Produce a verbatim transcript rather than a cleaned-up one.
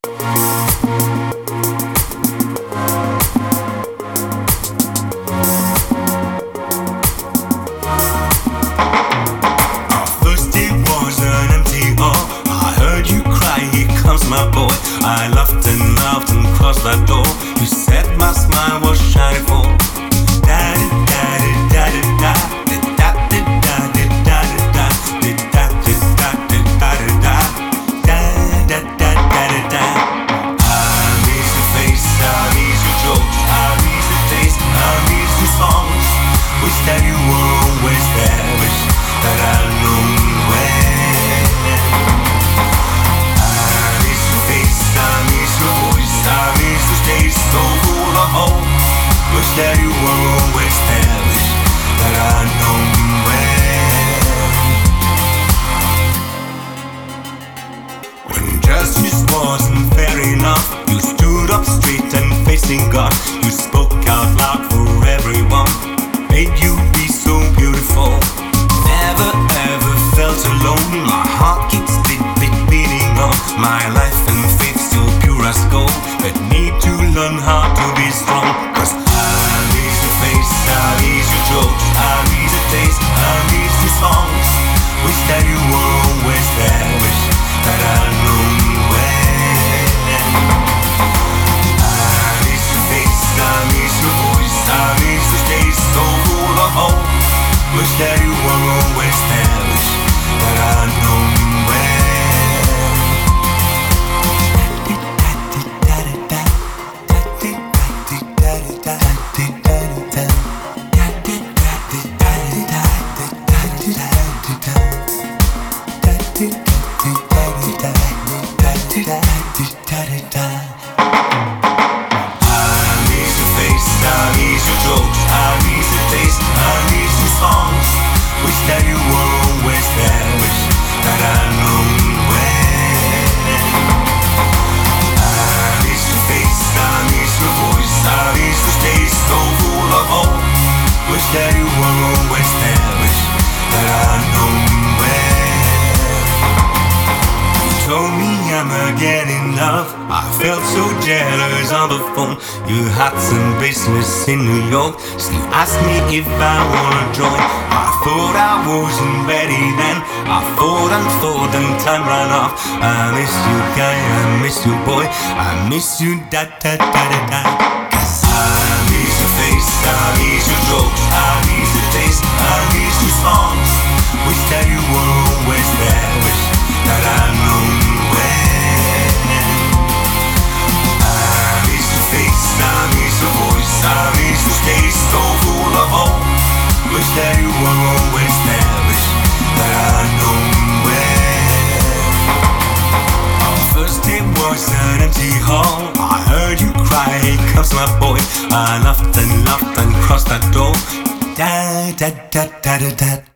My boy, I laughed and laughed and crossed that door. You said my smile was shining for. Da da da da da da da da da da da da da da da da da da. I miss your face, I miss your jokes, I miss your taste, I miss your songs. Wish that you were always there. Wish that I knew where. So full of hope. Wish that you were always there. Wish that I know where. When justice wasn't fair enough, you stood up straight and facing God. You spoke out loud for everyone. Made you be so beautiful. Never ever felt alone. My heart keeps beat, beat, beating on. My life and faith still pure as gold. But need to learn how to be strong. Cause I miss your face, I miss your jokes, I miss your taste, I miss your songs. Wish that you were always there. Wish that I knew where. I miss your face, I miss your voice, I miss your taste, so full of hope. Wish that you were always there. Wish that I knew where. That you were always there. Wish that I know where. You told me I'm getting love. I felt so jealous on the phone. You had some business in New York, so you asked me if I wanna join. I thought I wasn't ready then. I thought and thought and time ran off. I miss you, guy. I miss you, boy. I miss you, da da da da da. I miss your face, I miss your jokes, I miss your taste, I miss your songs. Wish that you were always there. Wish that I knew where. I miss your face, I miss your voice, I miss your taste, so full of hope. Wish that you were always there. Wish that I knew where. Our first day was an empty hall. I heard you cry, here comes my boy. I laughed and laughed and crossed that door. Da da da da da da.